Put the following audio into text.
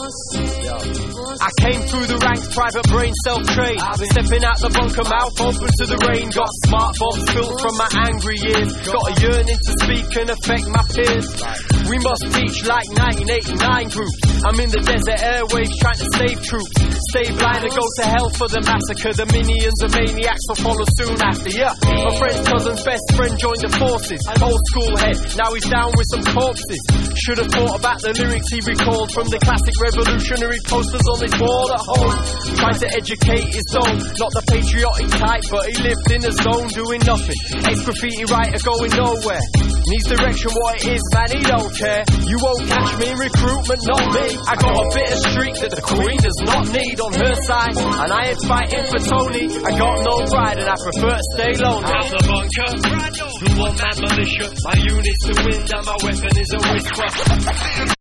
I came through the ranks, private brain, self-trained. Stepping out the bunker, mouth open to the rain. Got smart bombs built from my angry years. Got a yearning to speak and affect my peers. We must teach like 1989 groups. I'm in the desert airwaves trying to save troops. Stay blind and go to hell for the massacre. The minions and maniacs will follow soon after. Yeah, my friend's cousin's best friend joined the forces. Old school head, now he's down with some corpses. Should have thought about the lyrics he recalled from the classic revolutionary posters on his wall at home. Trying to educate his own, not the patriotic type, but he lived in a zone doing nothing. Ex-graffiti writer going nowhere. Needs direction, what it is, man, he don't care. You won't catch me in recruitment, not me. I got a bit of streak that the Queen does not need on her side, and I ain't fighting for Tony. I got no pride and I prefer to stay lonely. Out the bunker, the one-man militia. My unit's the wind and my weapon is a whisper.